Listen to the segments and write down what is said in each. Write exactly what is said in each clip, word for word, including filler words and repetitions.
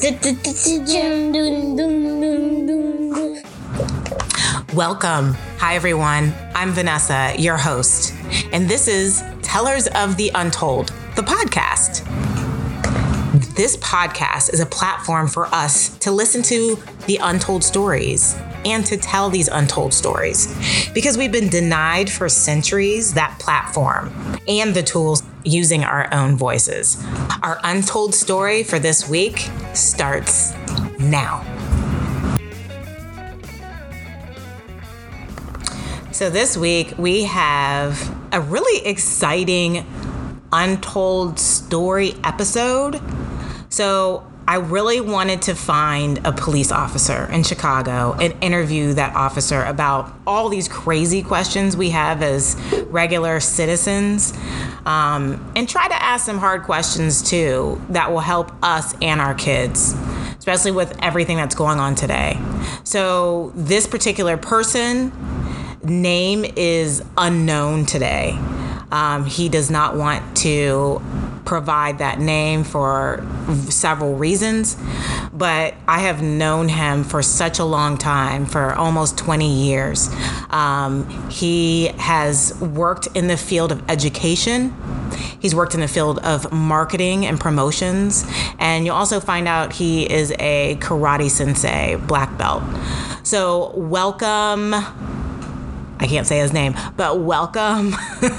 Welcome. Hi, everyone. I'm Vanessa, your host, and this is Tellers of the Untold, the podcast. This podcast is a platform for us to listen to the untold stories and to tell these untold stories because we've been denied for centuries that platform and the tools using our own voices. Our untold story for this week starts now. So this week we have a really exciting untold story episode. So I really wanted to find a police officer in Chicago and interview that officer about all these crazy questions we have as regular citizens, um, and try to ask some hard questions too that will help us and our kids, especially with everything that's going on today. So this particular person, name is unknown today. Um, he does not want to provide that name for several reasons, but I have known him for such a long time, for almost twenty years. Um, he has worked in the field of education. He's worked in the field of marketing and promotions. And you'll also find out he is a karate sensei, black belt. So welcome. I can't say his name, but welcome,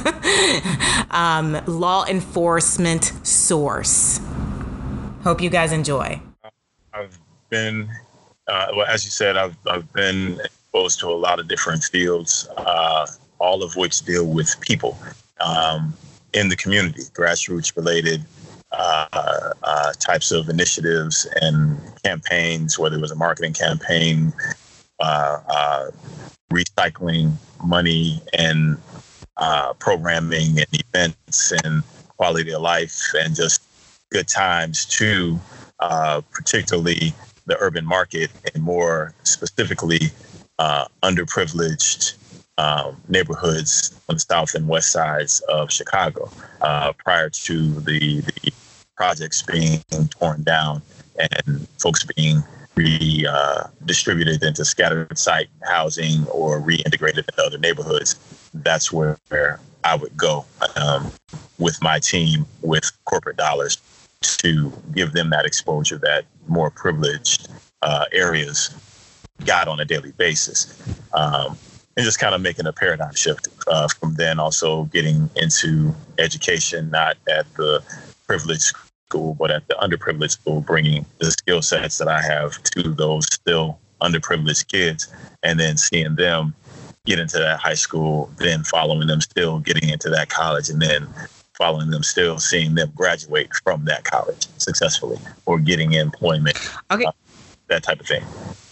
um, law enforcement source. Hope you guys enjoy. I've been, uh, well, as you said, I've, I've been exposed to a lot of different fields, uh, all of which deal with people um, in the community, grassroots related uh, uh, types of initiatives and campaigns, whether it was a marketing campaign, uh, uh, recycling money and uh, programming and events and quality of life and just good times to uh, particularly the urban market and more specifically uh, underprivileged um, neighborhoods on the south and west sides of Chicago uh, prior to the, the projects being torn down and folks being redistributed uh, into scattered site housing or reintegrated into other neighborhoods. That's where, where I would go um, with my team, with corporate dollars, to give them that exposure that more privileged uh, areas got on a daily basis. Um, and just kind of making a paradigm shift uh, from then, also getting into education, not at the privileged school, but at the underprivileged school, bringing the skill sets that I have to those still underprivileged kids, and then seeing them get into that high school, then following them still getting into that college, and then following them still seeing them graduate from that college successfully or getting employment, okay. uh, that type of thing.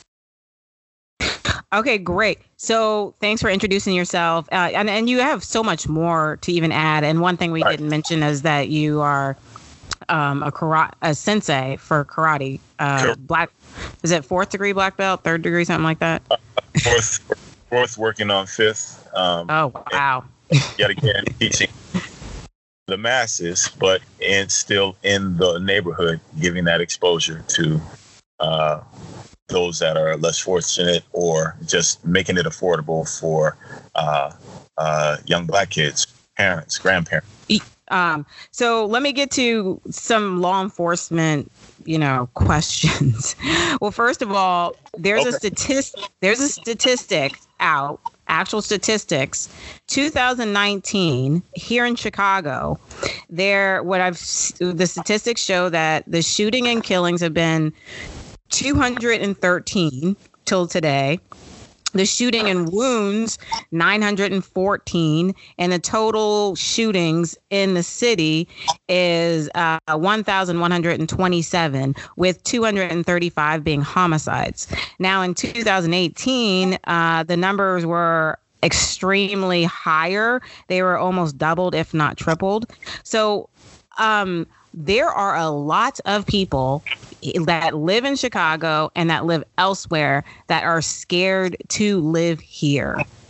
Okay, great. So thanks for introducing yourself. Uh, and, and you have so much more to even add. And one thing we right. didn't mention is that you are Um, a karate, a sensei for karate, uh, sure. black, is it fourth degree black belt, third degree, something like that? Uh, fourth, fourth, working on fifth. Um, oh, wow. Yet again, teaching the masses, but and still in the neighborhood, giving that exposure to uh, those that are less fortunate, or just making it affordable for uh, uh, young black kids, parents, grandparents. Um, so let me get to some law enforcement, you know, questions. Well, first of all, there's okay. a statistic, there's a statistic out, actual statistics, two thousand nineteen here in Chicago. There, what I've, the statistics show that the shooting and killings have been two hundred thirteen till today. The shooting and wounds, nine hundred fourteen, and the total shootings in the city is uh, one thousand one hundred twenty-seven, with two hundred thirty-five being homicides. Now, in two thousand eighteen, uh, the numbers were extremely higher. They were almost doubled, if not tripled. So um, there are a lot of people that live in Chicago and that live elsewhere that are scared to live here.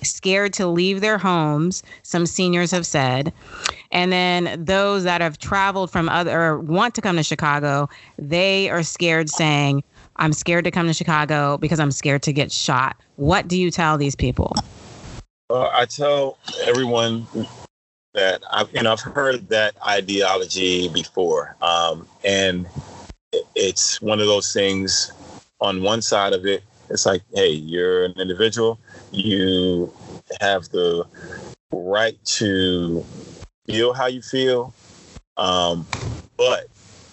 scared to leave their homes, some seniors have said. And then those that have traveled from other or want to come to Chicago, they are scared, saying, I'm scared to come to Chicago because I'm scared to get shot. What do you tell these people? Well, I tell everyone that I've, you know, I've heard that ideology before. Um, and it's one of those things. On one side of it, it's like, hey, you're an individual. You have the right to feel how you feel. Um, but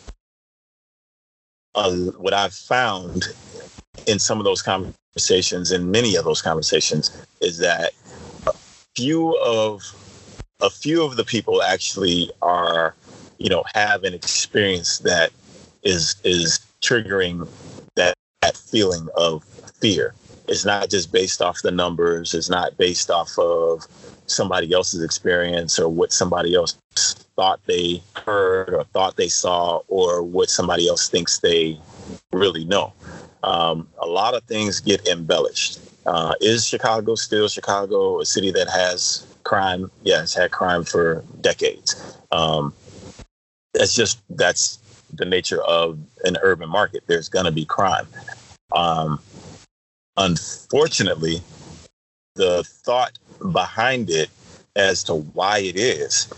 uh, what I've found in some of those conversations, in many of those conversations, is that a few of a few of the people actually are, you know, have an experience that is is triggering that, that feeling of fear. It's not just based off the numbers. It's not based off of somebody else's experience or what somebody else thought they heard or thought they saw or what somebody else thinks they really know. Um, a lot of things get embellished. Uh, is Chicago still Chicago, a city that has crime? Yeah, it's had crime for decades. Um, that's just, that's the nature of an urban market. There's going to be crime. Um, unfortunately, the thought behind it as to why it is,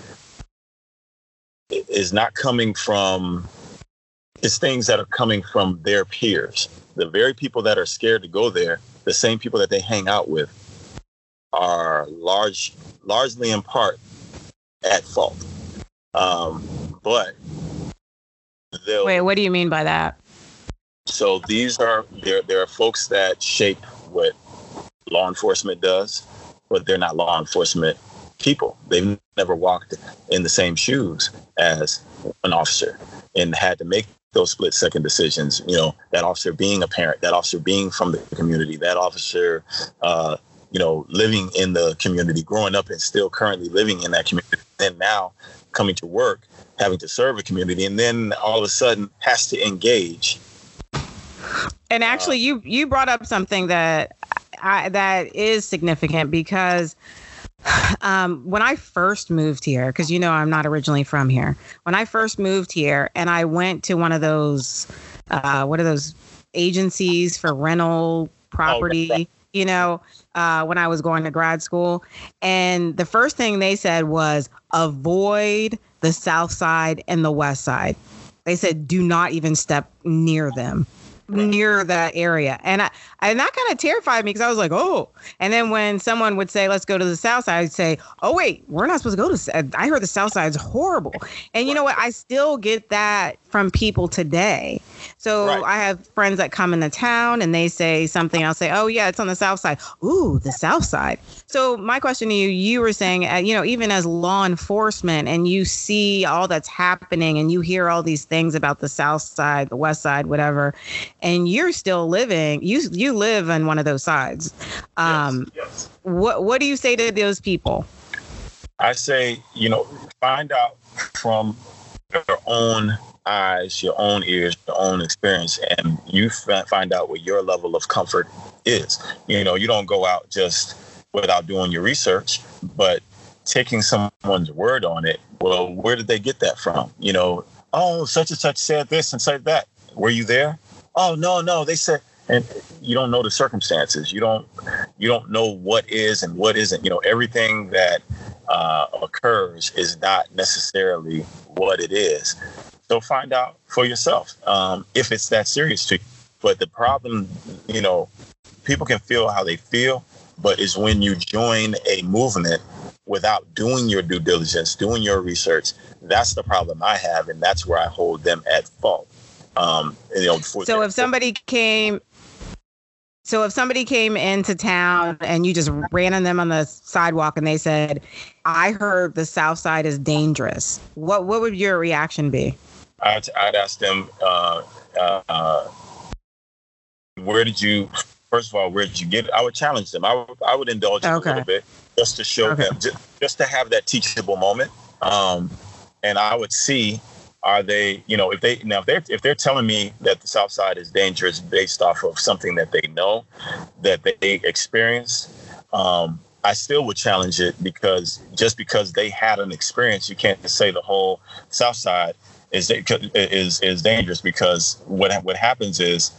is not coming from, it's things that are coming from their peers. The very people that are scared to go there, the same people that they hang out with, are large, largely in part at fault. Um, but they'll... Wait, what do you mean by that? So these are, there, there are folks that shape what law enforcement does, but they're not law enforcement people. They've never walked in the same shoes as an officer and had to make those split second decisions. You know, that officer being a parent, that officer being from the community, that officer, uh, you know, living in the community, growing up and still currently living in that community, and now coming to work, having to serve a community, and then all of a sudden has to engage. And actually, uh, you you brought up something that I, that is significant because um, when I first moved here, because you know I'm not originally from here, when I first moved here and I went to one of those, uh, what are those agencies for rental property, oh, right. you know, uh, when I was going to grad school, and the first thing they said was avoid the South Side and the West Side. They said do not even step near them. near that area. And I, and that kind of terrified me because I was like, oh. And then when someone would say, let's go to the South Side, I'd say, oh, wait, we're not supposed to go to, I heard the South Side's horrible. And you know what? I still get that from people today. So right. I have friends that come into town and they say something. I'll say, oh, yeah, it's on the South Side. Ooh, the South Side. So my question to you, you were saying, uh, you know, even as law enforcement and you see all that's happening and you hear all these things about the South Side, the West Side, whatever, and you're still living, you you live on one of those sides. Um, yes, yes. What what do you say to those people? I say, you know, find out from your own eyes, your own ears, your own experience, and you f- find out what your level of comfort is. You know, you don't go out just without doing your research, but taking someone's word on it. Well, where did they get that from? You know, oh, such and such said this and said that. Were you there? Oh, no, no, they said, and you don't know the circumstances. You don't, you don't know what is and what isn't. You know, everything that uh, occurs is not necessarily what it is. So find out for yourself um, if it's that serious to you. But the problem, you know, people can feel how they feel, but it's when you join a movement without doing your due diligence, doing your research. That's the problem I have, and that's where I hold them at fault. Um, you know, so if somebody came, so if somebody came into town and you just ran on them on the sidewalk and they said, "I heard the South Side is dangerous," what what would your reaction be? I'd, I'd ask them, uh, uh, where did you? First of all, where did you get it? I would challenge them. I would, I would indulge them okay. a little bit just to show okay. them, just, just to have that teachable moment. Um, and I would see. Are they, you know, if they now if they're if they're telling me that the South Side is dangerous based off of something that they know, that they experienced, um, I still would challenge it, because just because they had an experience, you can't say the whole South Side is is is dangerous, because what what happens is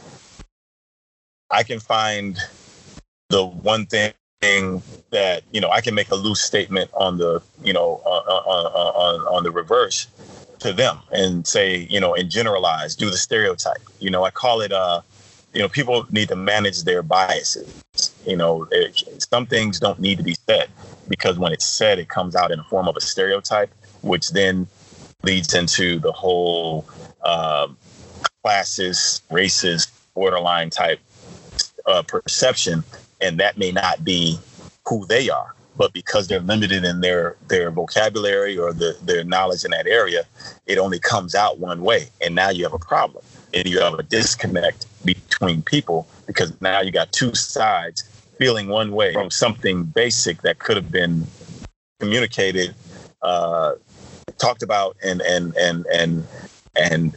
I can find the one thing that, you know, I can make a loose statement on the, you know, on, on, on the reverse to them and say, you know, and generalize, do the stereotype. You know, I call it, uh, you know, people need to manage their biases. You know, it, some things don't need to be said, because when it's said, it comes out in the form of a stereotype, which then leads into the whole uh, classist, racist, borderline type uh, perception. And that may not be who they are, but because they're limited in their, their vocabulary or the, their knowledge in that area, it only comes out one way. And now you have a problem, and you have a disconnect between people, because now you got two sides feeling one way from something basic that could have been communicated, uh, talked about, and and and and and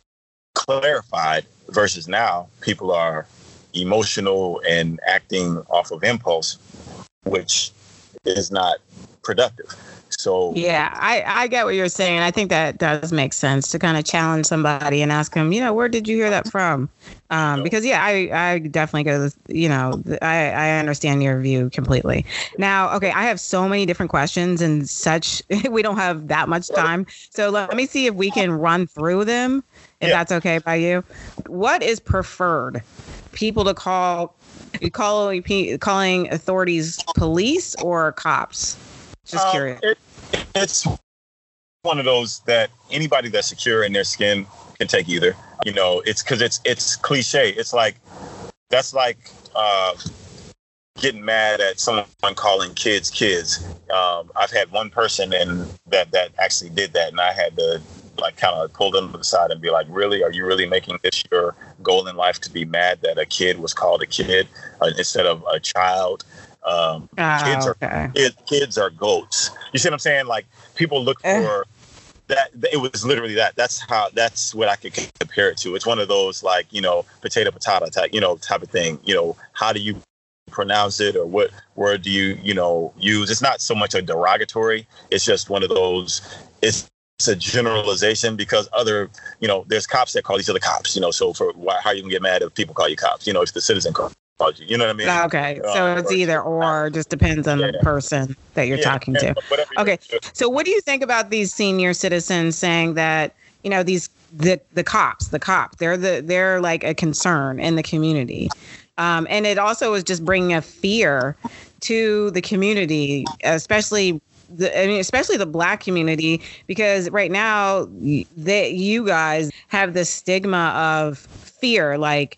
clarified, versus now people are emotional and acting off of impulse, which is not productive. So yeah, I, I get what you're saying. I think that does make sense to kind of challenge somebody and ask them, you know, where did you hear that from? Um, because, yeah, I, I definitely go, you know, I, I understand your view completely. Now, OK, I have so many different questions and such. We don't have that much time. So let me see if we can run through them, if yeah. that's OK by you. What is preferred? People to call, call calling authorities police or cops? Just curious. Um, it, it's one of those that anybody that's secure in their skin can take either. You know, it's because it's it's cliche. It's like, that's like uh, getting mad at someone calling kids kids. Um, I've had one person and that that actually did that, and I had to like kind of pull them to the side and be like, really, are you really making this your goal in life, to be mad that a kid was called a kid uh, instead of a child? Um, oh, kids are okay. kids, kids are goats. You see what I'm saying? Like, people look for that. It was literally that. That's how. That's what I could compare it to. It's one of those, like, you know, potato potato type, you know, type of thing. You know, how do you pronounce it, or what word do you, you know, use? It's not so much a derogatory. It's just one of those. It's It's a generalization, because other, you know, there's cops that call each other cops, you know, so for why, how you can get mad if people call you cops, you know, if the citizen calls you, you know what I mean? Okay. So uh, it's or, either or, just depends on yeah. the person that you're yeah, talking to. Okay. So what do you think about these senior citizens saying that, you know, these, the, the cops, the cops, they're the, they're like a concern in the community. Um, and it also is just bringing a fear to the community, especially The, I mean, especially the Black community, because right now that you guys have the stigma of fear, like,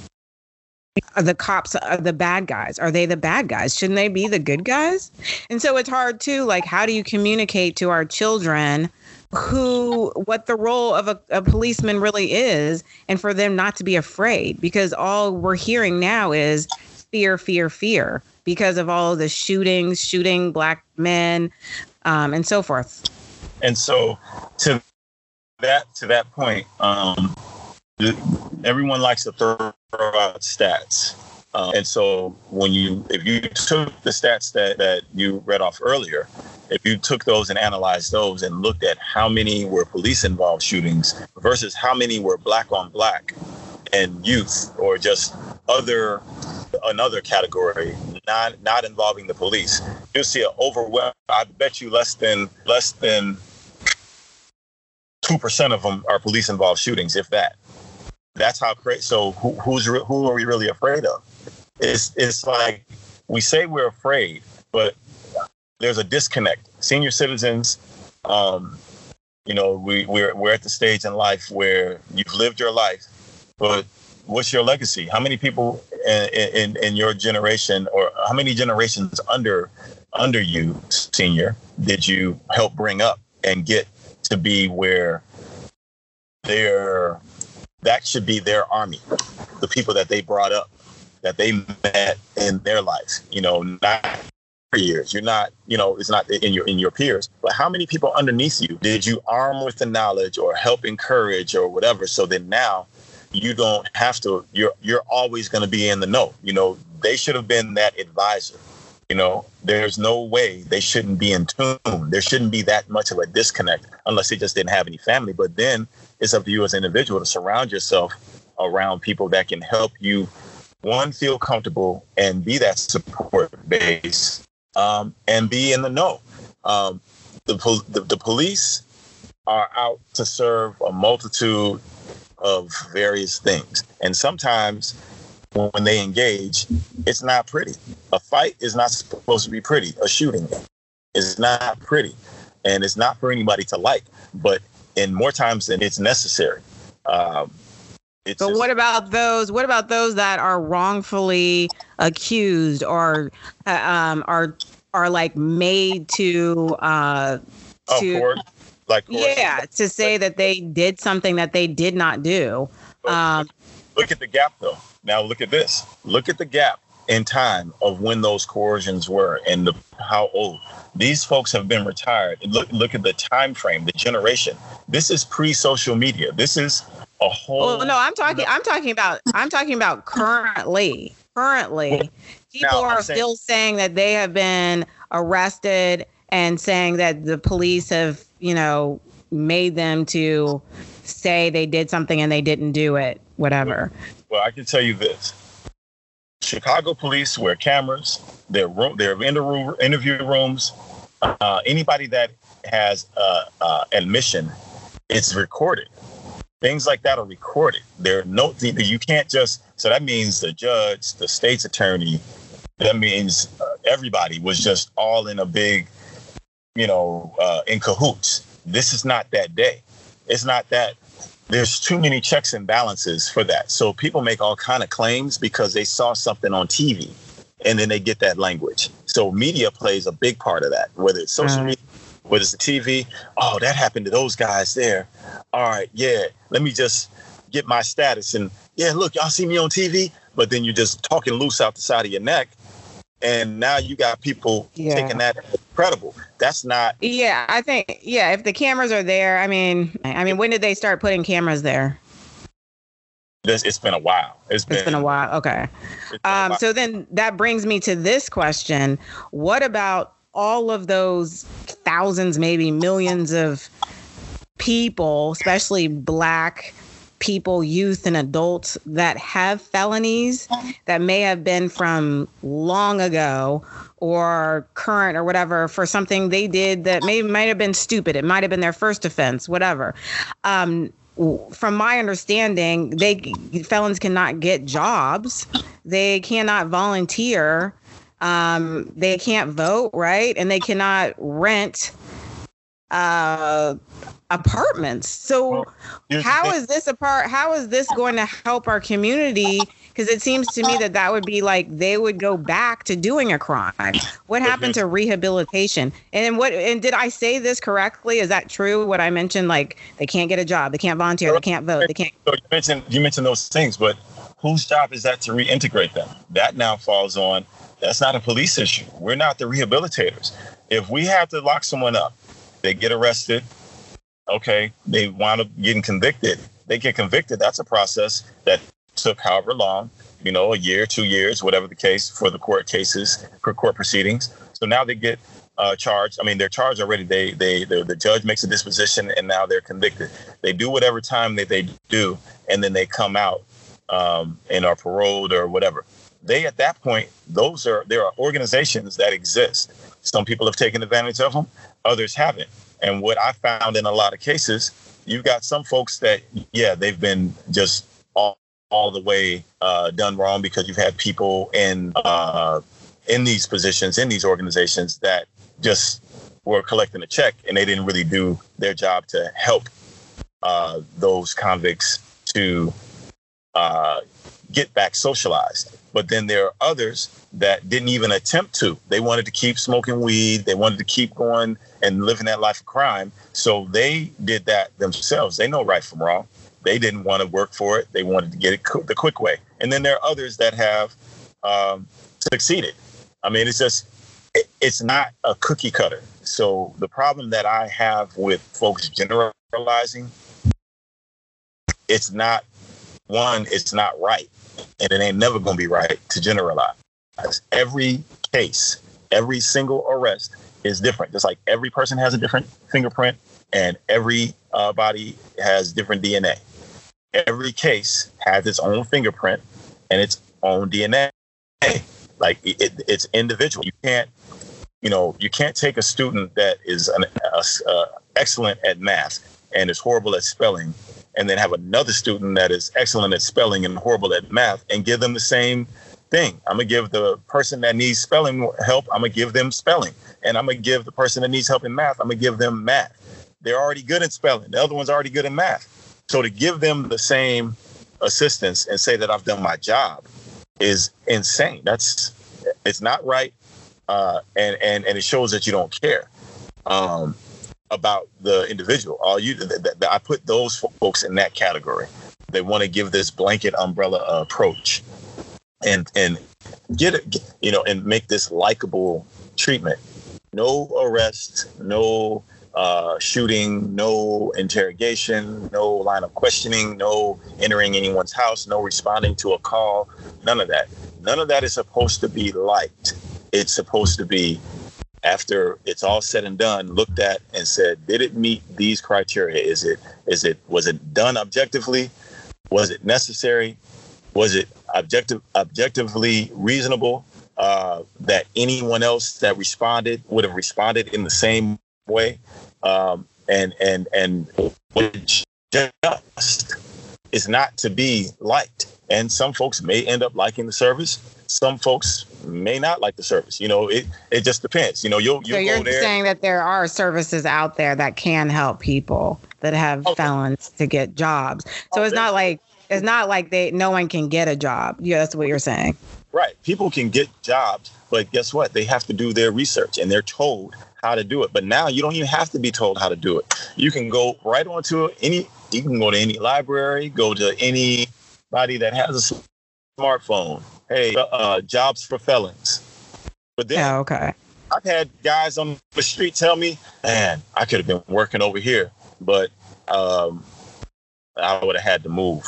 are the cops are the bad guys? Are they the bad guys? Shouldn't they be the good guys? And so it's hard too. Like, how do you communicate to our children who, what the role of a, a policeman really is, and for them not to be afraid? Because all we're hearing now is fear, fear, fear, because of all of the shootings, shooting Black men, um, and so forth. And so to that to that point, um, everyone likes to throw out stats. Uh, and so when you, if you took the stats that, that you read off earlier, if you took those and analyzed those and looked at how many were police-involved shootings versus how many were Black on Black and youth, or just other another category, not not involving the police, you'll see an overwhelming. I bet you less than less than two percent of them are police-involved shootings, if that. That's how crazy. So who, who's who are we really afraid of? It's it's like we say we're afraid, but there's a disconnect. Senior citizens, um, you know, we we're we're at the stage in life where you've lived your life, but what's your legacy? How many people in, in, in your generation, or how many generations under under you, senior, did you help bring up and get to be where they're, that should be their army, the people that they brought up, that they met in their life, you know, not for years. You're not, you know, it's not in your in your peers, but how many people underneath you did you arm with the knowledge or help encourage or whatever? So then now you don't have to, you're you're always going to be in the know. You know, they should have been that advisor You know, there's no way they shouldn't be in tune. There shouldn't be that much of a disconnect unless they just didn't have any family. But then it's up to you as an individual to surround yourself around people that can help you, one, feel comfortable and be that support base, um, and be in the know. Um, the, the, the police are out to serve a multitude of various things. And sometimes when they engage, it's not pretty. A fight is not supposed to be pretty. A shooting is not pretty. And it's not for anybody to like. But in more times than it's necessary. Um, it's but just, what about those? What about those that are wrongfully accused or uh, um, are are like made to uh, oh, to court, like court. yeah to say that they did something that they did not do? Um, look at the gap, though. Now look at this. Look at the gap in time of when those coercions were and the, how old. These folks have been retired. Look, look at the time frame, the generation. This is pre-social media. This is a whole. Well, no, I'm talking. I'm talking about. I'm talking about currently. Currently, people now, are saying, still saying that they have been arrested and saying that the police have, you know, made them to say they did something and they didn't do it. Whatever. Well, I can tell you this. Chicago police wear cameras. They're room, they're in the room, interview rooms. Uh, anybody that has uh, uh, admission, it's recorded. Things like that are recorded. There are no, you can't just. So that means the judge, the state's attorney. That means uh, everybody was just all in a big, you know, uh, in cahoots. This is not that day. It's not that. There's too many checks and balances for that. So people make all kind of claims because they saw something on T V and then they get that language. So media plays a big part of that, whether it's social media, whether it's the T V. Oh, that happened to those guys there. All right, yeah, let me just get my status. And yeah, look, y'all see me on T V, but then you're just talking loose out the side of your neck. And now you got people yeah. taking that as credible. That's not. Yeah, I think, yeah, if the cameras are there, I mean, I mean, when did they start putting cameras there? This, it's been a while. It's been, it's been a while. Okay. Um, while. So then that brings me to this question. What about all of those thousands, maybe millions of people, especially Black people, youth and adults that have felonies that may have been from long ago or current or whatever for something they did that maybe might have been stupid. It might have been their first offense, whatever. Um, from my understanding, they felons cannot get jobs. They cannot volunteer. Um, they can't vote, right? And they cannot rent uh apartments. So well, how is this a part how is this going to help our community? Because it seems to me that that would be like they would go back to doing a crime. What happened to rehabilitation? And what and did I say this correctly? Is that true what I mentioned? Like they can't get a job, they can't volunteer, they can't vote, they can't. So you mentioned you mentioned those things, but whose job is that to reintegrate them? That now falls on. That's not a police issue. We're not the rehabilitators. If we have to lock someone up, they get arrested. Okay, they wind up getting convicted. They get convicted. That's a process that took however long, you know, a year, two years, whatever the case for the court cases, for court proceedings. So now they get uh, charged. I mean, they're charged already. They, they, the, the judge makes a disposition, and now they're convicted. They do whatever time that they do, and then they come out um, and are paroled or whatever. They, at that point, those are there are organizations that exist. Some people have taken advantage of them, others haven't. And what I found in a lot of cases, you've got some folks that, yeah, they've been just all, all the way uh, done wrong because you've had people in uh, in these positions, in these organizations that just were collecting a check and they didn't really do their job to help uh, those convicts to uh, get back socialized. But then there are others that didn't even attempt to. They wanted to keep smoking weed. They wanted to keep going and living that life of crime. So they did that themselves. They know right from wrong. They didn't want to work for it. They wanted to get it the quick way. And then there are others that have um, succeeded. I mean, it's just, it, it's not a cookie cutter. So the problem that I have with folks generalizing, it's not, one, it's not right. And it ain't never going to be right to generalize. Every case Every single arrest is different. Just like every person has a different fingerprint and every uh, body has different D N A. Every case has its own fingerprint and its own D N A. Like it, it, it's individual. You can't, you know, you can't take a student that is an uh, uh, excellent at math and is horrible at spelling, and then have another student that is excellent at spelling and horrible at math, and give them the same thing. I'm gonna give the person that needs spelling help, I'm gonna give them spelling, and I'm gonna give the person that needs help in math, I'm gonna give them math. They're already good at spelling. The other one's already good at math. So to give them the same assistance and say that I've done my job is insane. That's, it's not right. Uh, and, and, and it shows that you don't care um, about the individual. All you, th- th- I put those folks in that category. They want to give this blanket umbrella approach and, and get it, you know, and make this likable treatment. No arrest, no uh, shooting, no interrogation, no line of questioning, no entering anyone's house, no responding to a call, none of that. None of that is supposed to be liked. It's supposed to be, after it's all said and done, looked at and said, did it meet these criteria? Is it, is it, was it done objectively? Was it necessary? Was it objective, objectively reasonable uh, that anyone else that responded would have responded in the same way? Um, and and and which just is not to be liked. And some folks may end up liking the service. Some folks may not like the service. You know, it it just depends. You know, you'll you'll so you're go there. saying that there are services out there that can help people that have okay. felons to get jobs. So oh, it's not like it's not like they no one can get a job. Yeah, that's what you're saying. Right. People can get jobs, but guess what? They have to do their research and they're told how to do it. But now you don't even have to be told how to do it. You can go right onto any, you can go to any library, go to anybody that has a smartphone. Hey, uh, jobs for felons. But then yeah, okay. I've had guys on the street tell me, man, I could have been working over here, but um, I would have had to move.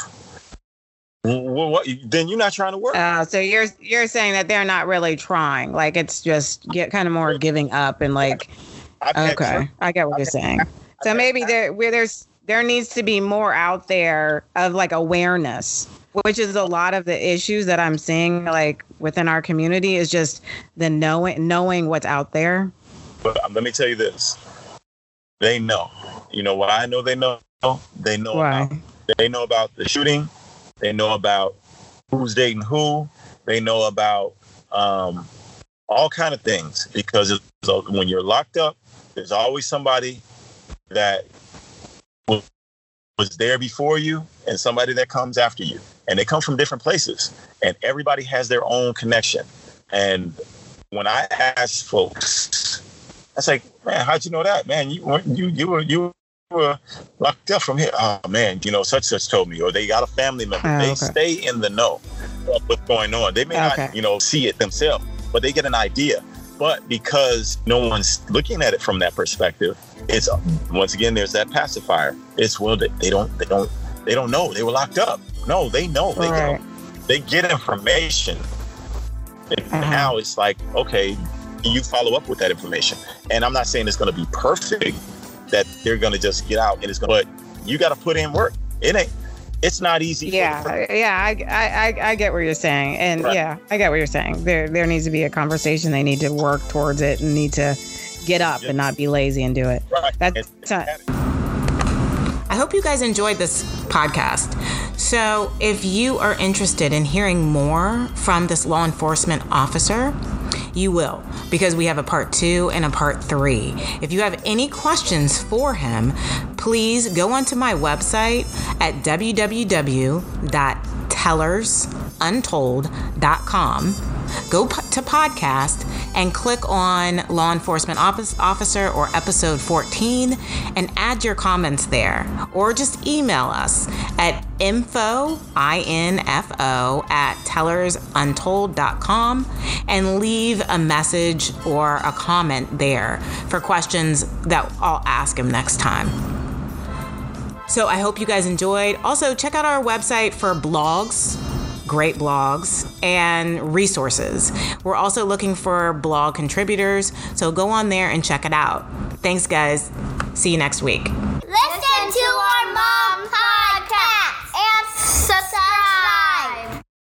Well, what, then you're not trying to work. Uh, so you're you're saying that they're not really trying. Like it's just get kind of more giving up and like. Okay, I get what you're saying. So maybe there where there's there needs to be more out there of like awareness, which is a lot of the issues that I'm seeing like within our community is just the knowing knowing what's out there. But um, let me tell you this: they know. You know what I know? They know. They know. Why? About, they know about the shooting. They know about who's dating who. They know about um, all kind of things because it's, when you're locked up, there's always somebody that was there before you and somebody that comes after you. And they come from different places. And everybody has their own connection. And when I ask folks, I say, man, how'd you know that? Man, you you you were you were locked up from here. Oh man, you know, such such told me, or they got a family member. Oh, they okay. stay in the know of what's going on. They may okay. not, you know, see it themselves, but they get an idea. But because no one's looking at it from that perspective, it's once again there's that pacifier. It's well, they, they don't, they don't, they don't know they were locked up. No, they know. They right. know. They get information. And uh-huh. now it's like, okay, you follow up with that information. And I'm not saying it's going to be perfect, that they're going to just get out and it's going to, but you got to put in work. It ain't, it's not easy. Yeah. For yeah. I, I, I get what you're saying. And right. yeah, I get what you're saying. There, there needs to be a conversation. They need to work towards it and need to get up yeah. and not be lazy and do it. Right. That's and, I hope you guys enjoyed this podcast. So if you are interested in hearing more from this law enforcement officer, you will, because we have a part two and a part three. If you have any questions for him, please go onto my website at w w w dot tellers untold dot com. Go to podcast and click on Law Enforcement Officer or episode fourteen and add your comments there. Or just email us at info, I N F O, at tellers untold dot com and leave a message or a comment there for questions that I'll ask him next time. So I hope you guys enjoyed. Also, check out our website for blogs. great blogs and resources. We're also looking for blog contributors, so go on there and check it out. Thanks, guys. See you next week. Listen to our